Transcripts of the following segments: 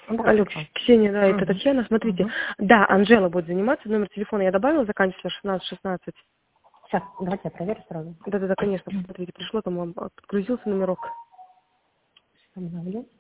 Да, Алло, слушаю. Ксения, да, это Угу. Татьяна. Смотрите, Угу. да, Анжела будет заниматься, номер телефона я добавила, заканчивается 1616. Сейчас, давайте я проверю сразу. Да-да-да, конечно, посмотрите, пришло, там вам подгрузился номерок. Обновлю.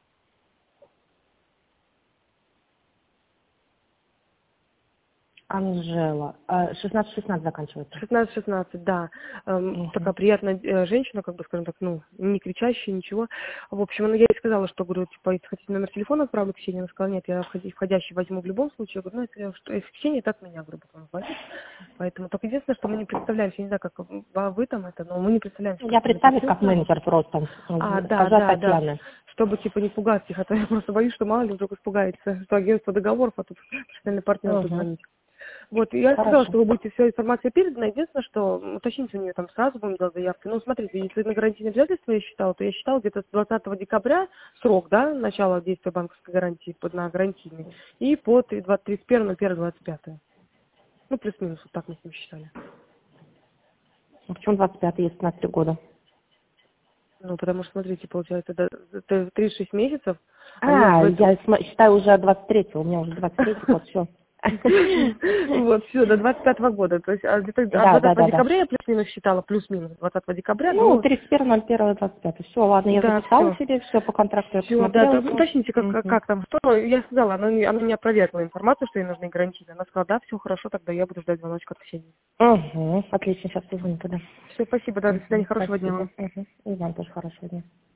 Анжела. 16-16 заканчивается. 16-16, да. Угу. Такая приятная женщина, как бы, скажем так, ну, не кричащая, ничего. В общем, я ей сказала, что, говорю, типа, если хотите номер телефона отправлю Ксении, она сказала, нет, я входящий возьму в любом случае. Я говорю, ну, если Ксения, так меня, говорю, потом звонит. Поэтому только единственное, что мы не представляемся, я не знаю, как вы там это, но мы не представляемся, Я кто представлюсь запустил как с нами. менеджер просто. Да, Скажу от да, да. Татьяны. Чтобы, типа, не пугать их, а то я просто боюсь, что мало ли вдруг испугается, что агентство договоров, а тут профессиональный партнер Угу. позвонит. Вот, я сказала, Хорошо. что вы будете вся информация передана. Единственное, что уточните у нее там сразу будем делать заявки. Ну, смотрите, если на гарантийные обязательства я считала, то я считала где-то с 20 декабря срок, да, начала действия банковской гарантии на гарантийный, и по 31.01.25. Ну, плюс-минус, вот так мы с ним считали. А почему 25 есть на 3 года? Ну, потому что, смотрите, получается, это 36 месяцев, они А, в этом... я считаю уже 23-го, у меня уже 23-й год, все. Вот, все, до 25 года. То есть где-то от Да, да, 20 да, да. декабря я плюс-минус считала, плюс-минус 20 декабря Ну, до... 31.01.25. Все, ладно, я Да, записала все. себе, все по контракту я Все, да, посмотрела. там уточните, как там, что. Я сказала, она не опровергла информацию, что ей нужны гарантийные. Она сказала, да, все хорошо, тогда я буду ждать звоночка от Ксении. Угу, отлично, сейчас позвоню тогда. Все, спасибо, да, до свидания, хорошего дня Спасибо. вам. Угу. И вам тоже хорошего дня.